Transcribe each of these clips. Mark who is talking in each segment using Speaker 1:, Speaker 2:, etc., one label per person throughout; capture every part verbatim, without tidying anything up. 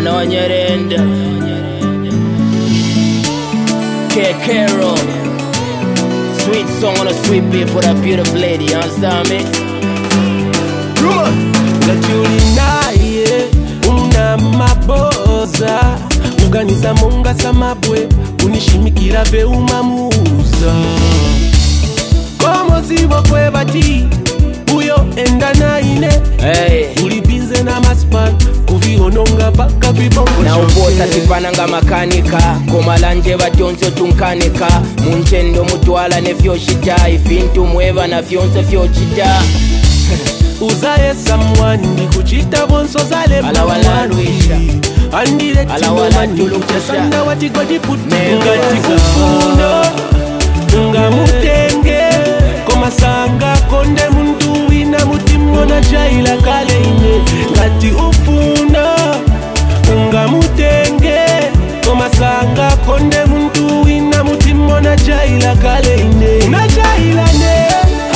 Speaker 1: Mwana wa Nyerenda K. Carol. Sweet song on a sweet beat for that beautiful lady, you understand me?
Speaker 2: Gatuli naye una maboza uganiza munga samabwe unishimikira ve umamuza komo zibo kwe bati uyo enda naine
Speaker 1: hey.
Speaker 2: Ulibize na maspan kuviononga paka vibongo
Speaker 1: na ubota sipananga makanika komalanje batyonse tunkanika munchendo mutwala ne fyoshita ifintu mweva na fyonse fyochita
Speaker 2: uzaye someone ndikuchita bonso zale
Speaker 1: mawani
Speaker 2: andile timomani sanda wati godi puti ngati kufuna nga mutenge komasanga konde muntu wina mutimno na jaila kale ine ngati ufuna nga mutenge komasanga konde muntu wina mutimno na jaila kale ine na jaila ne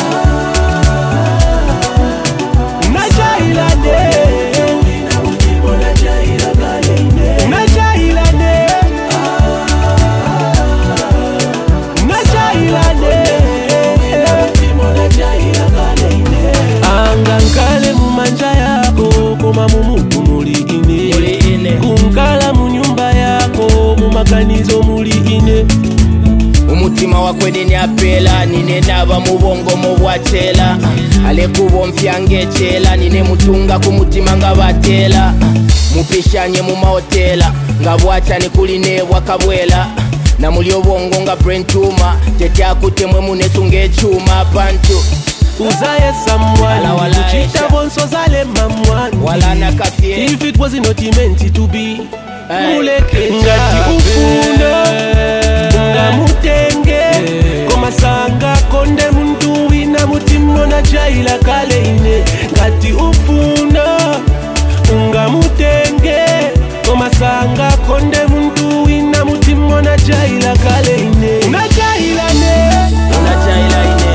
Speaker 2: Angankale mumanja yako koma mumutu muli ine kunkala munyumba yako mumakanizo muli ine
Speaker 1: umutima wakwe nini apela nine naba mubongo mubwachela alekubo mfyangechela nine mutunga kumutima nga batela mupishanye mu mahotela nga bwachani kuline bwakabwela na mulio bongo nga brain tumor tetyakutemwe munesunge chuma pantu
Speaker 2: uzaye someone kuchita bonso zale mamwani
Speaker 1: wala nakafie
Speaker 2: if it was not meant to be
Speaker 1: hey.
Speaker 2: Muleke ngati ufuna nga mutenge komasanga konde muntu wina mutimno na jaila kale ine ngati ufuna nga mutenge komasanga konde muntu wina mutimno na jaila kale ine na jaila ne
Speaker 1: na jaila ine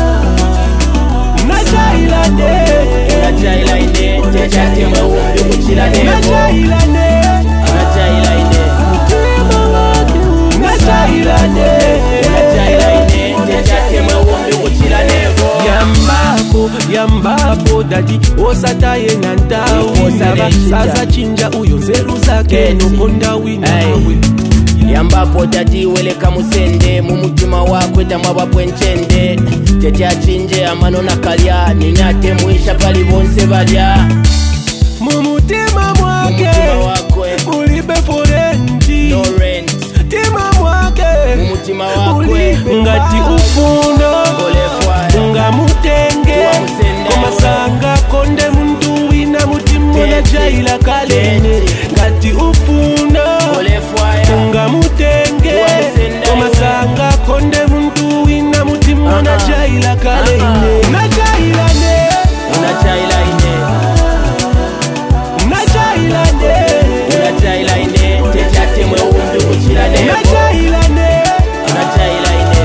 Speaker 2: na jaila ne
Speaker 1: na jaila ine tejate mawumbi kuchila nebo
Speaker 2: na jaila ne
Speaker 1: na jaila ine
Speaker 2: na jaila ne
Speaker 1: na jaila ine tejate mawumbi kuchila nebo
Speaker 2: yambapo yambapo dadi osataye na ntawi sasa chinja uyo nzeru zake nokonda winawe
Speaker 1: yambapo dadi weleka musende mumutima wakwe tamwabapwe nchende tete achinje amano nakalya ninyate mwisha pali bonse balya
Speaker 2: mumutima mwake ulibe forenti
Speaker 1: no rent
Speaker 2: tima mwake
Speaker 1: mumutima wakwe
Speaker 2: ngati ufuna nga mutenge komasanga konde muntu wina mutimno na jaila kalene ngati ufuna nga mutenge komasanga konde muntu wina mutimno na jaila kalene na jaila ne
Speaker 1: na jaila ine
Speaker 2: na jaila ne
Speaker 1: na jaila ine tete mwe umbi kuchila nebo
Speaker 2: na jaila ne
Speaker 1: na jaila ine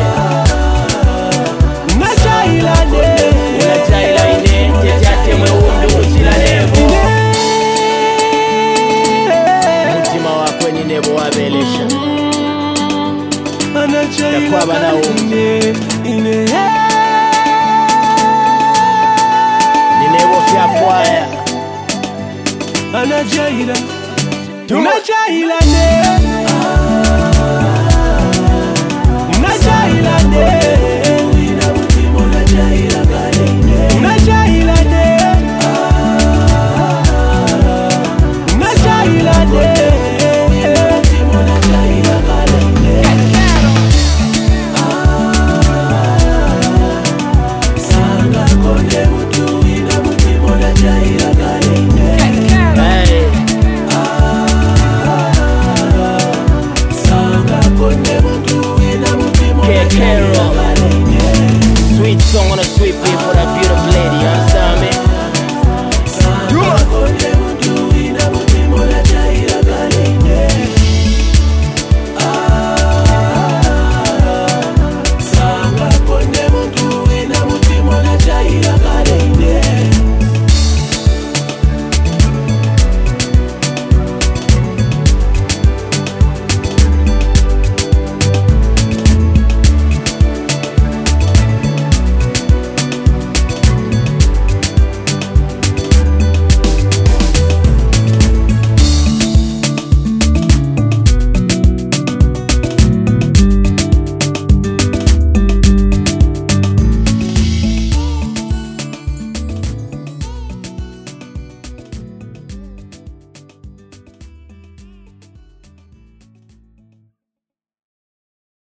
Speaker 2: na jaila ne
Speaker 1: na jaila ine tete mwe umbi kuchila nebo mutima wakwe ni nebo wabelesha
Speaker 2: anajaila kalene ine
Speaker 1: ni nebo fyafwaya
Speaker 2: anajaila tunajaila ne